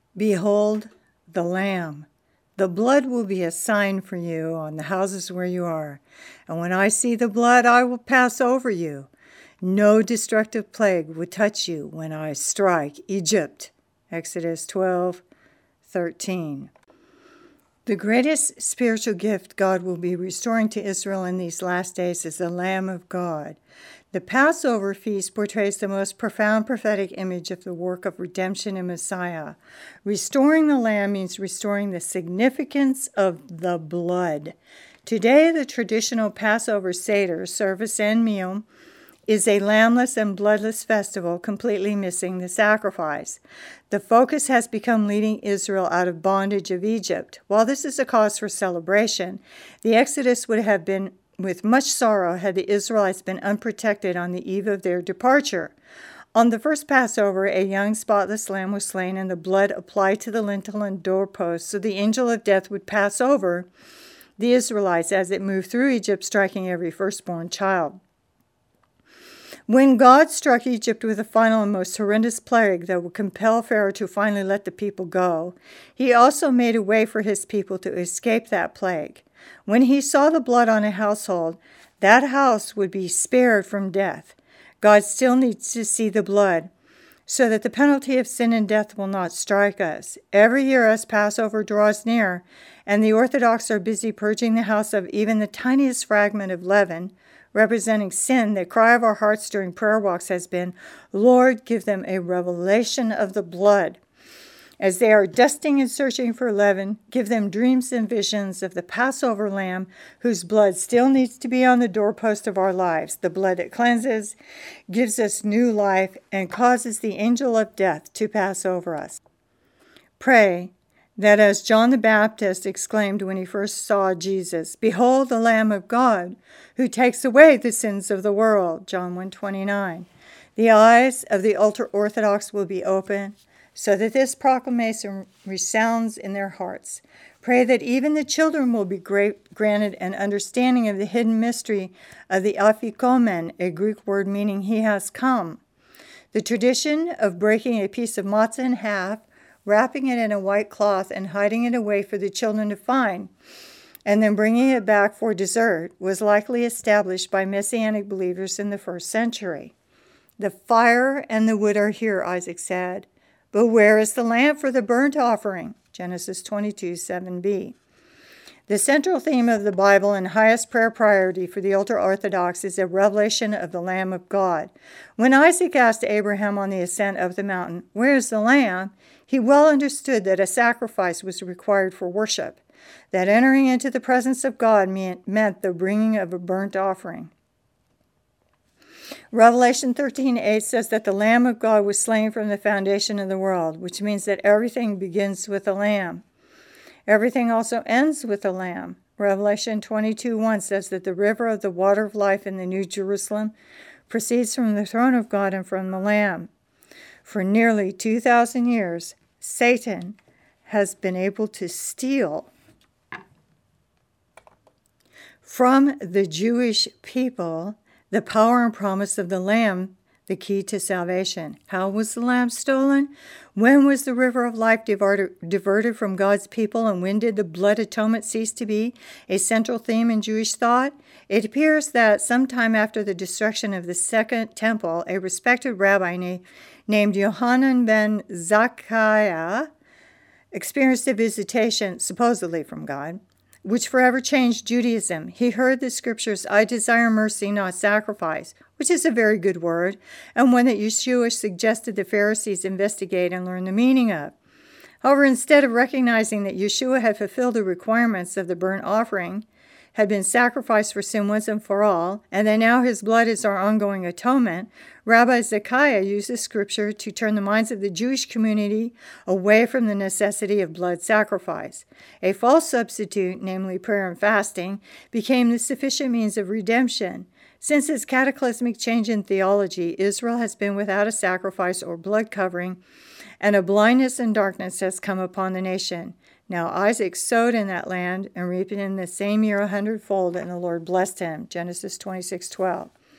Behold the Lamb. The blood will be a sign for you on the houses where you are. And when I see the blood, I will pass over you. No destructive plague will touch you when I strike Egypt. Exodus 12:13. The greatest spiritual gift God will be restoring to Israel in these last days is the Lamb of God. The Passover feast portrays the most profound prophetic image of the work of redemption in Messiah. Restoring the lamb means restoring the significance of the blood. Today, the traditional Passover Seder service and meal is a lambless and bloodless festival, completely missing the sacrifice. The focus has become leading Israel out of bondage of Egypt. While this is a cause for celebration, the Exodus would have been with much sorrow had the Israelites been unprotected on the eve of their departure. On the first Passover, a young spotless lamb was slain and the blood applied to the lintel and doorpost, so the angel of death would pass over the Israelites as it moved through Egypt, striking every firstborn child. When God struck Egypt with a final and most horrendous plague that would compel Pharaoh to finally let the people go, he also made a way for his people to escape that plague. When he saw the blood on a household, that house would be spared from death. God still needs to see the blood so that the penalty of sin and death will not strike us. Every year as Passover draws near and the Orthodox are busy purging the house of even the tiniest fragment of leaven, representing sin, the cry of our hearts during prayer walks has been, Lord, give them a revelation of the blood. As they are dusting and searching for leaven, give them dreams and visions of the Passover lamb whose blood still needs to be on the doorpost of our lives, the blood that cleanses, gives us new life, and causes the angel of death to pass over us. Pray that as John the Baptist exclaimed when he first saw Jesus, Behold the Lamb of God who takes away the sins of the world, John 1:29. The eyes of the ultra-Orthodox will be open, so that this proclamation resounds in their hearts. Pray that even the children will be granted an understanding of the hidden mystery of the afikomen, a Greek word meaning he has come. The tradition of breaking a piece of matzah in half, wrapping it in a white cloth, and hiding it away for the children to find, and then bringing it back for dessert, was likely established by Messianic believers in the first century. The fire and the wood are here, Isaac said. But where is the lamb for the burnt offering? Genesis 22:7b. The central theme of the Bible and highest prayer priority for the ultra-Orthodox is a revelation of the Lamb of God. When Isaac asked Abraham on the ascent of the mountain, Where is the lamb? He well understood that a sacrifice was required for worship, that entering into the presence of God meant the bringing of a burnt offering. Revelation 13:8 says that the Lamb of God was slain from the foundation of the world, which means that everything begins with the Lamb. Everything also ends with the Lamb. Revelation 22:1 says that the river of the water of life in the New Jerusalem proceeds from the throne of God and from the Lamb. For nearly 2,000 years, Satan has been able to steal from the Jewish people the power and promise of the Lamb, the key to salvation. How was the Lamb stolen? When was the river of life diverted from God's people, and when did the blood atonement cease to be a central theme in Jewish thought? It appears that sometime after the destruction of the Second Temple, a respected rabbi named Yohanan ben Zakkai experienced a visitation, supposedly from God, which forever changed Judaism. He heard the scriptures, I desire mercy, not sacrifice, which is a very good word, and one that Yeshua suggested the Pharisees investigate and learn the meaning of. However, instead of recognizing that Yeshua had fulfilled the requirements of the burnt offering, had been sacrificed for sin once and for all, and that now his blood is our ongoing atonement, Rabbi Zakkai uses scripture to turn the minds of the Jewish community away from the necessity of blood sacrifice. A false substitute, namely prayer and fasting, became the sufficient means of redemption. Since its cataclysmic change in theology, Israel has been without a sacrifice or blood covering, and a blindness and darkness has come upon the nation. Now Isaac sowed in that land and reaped it in the same year 100-fold, and the Lord blessed him. Genesis 26:12.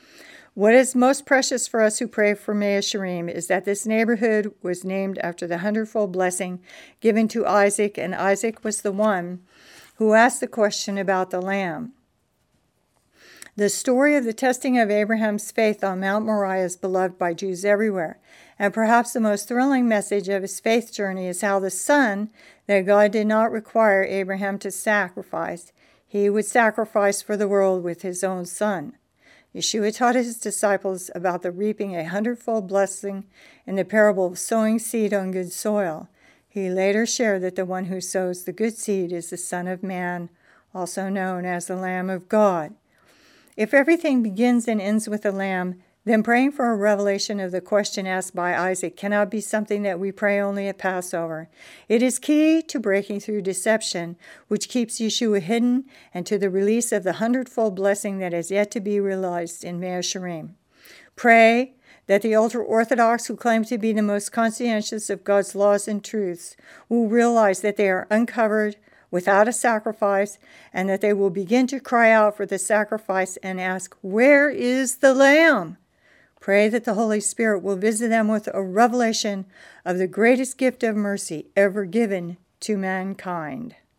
What is most precious for us who pray for Mea Shearim is that this neighborhood was named after the hundredfold blessing given to Isaac, and Isaac was the one who asked the question about the lamb. The story of the testing of Abraham's faith on Mount Moriah is beloved by Jews everywhere, and perhaps the most thrilling message of his faith journey is how the son that God did not require Abraham to sacrifice, he would sacrifice for the world with his own son. Yeshua taught his disciples about the reaping a hundredfold blessing in the parable of sowing seed on good soil. He later shared that the one who sows the good seed is the Son of Man, also known as the Lamb of God. If everything begins and ends with the Lamb, then praying for a revelation of the question asked by Isaac cannot be something that we pray only at Passover. It is key to breaking through deception, which keeps Yeshua hidden, and to the release of the hundredfold blessing that has yet to be realized in Mea Shearim. Pray that the ultra-Orthodox who claim to be the most conscientious of God's laws and truths will realize that they are uncovered without a sacrifice, and that they will begin to cry out for the sacrifice and ask, "Where is the Lamb?" Pray that the Holy Spirit will visit them with a revelation of the greatest gift of mercy ever given to mankind.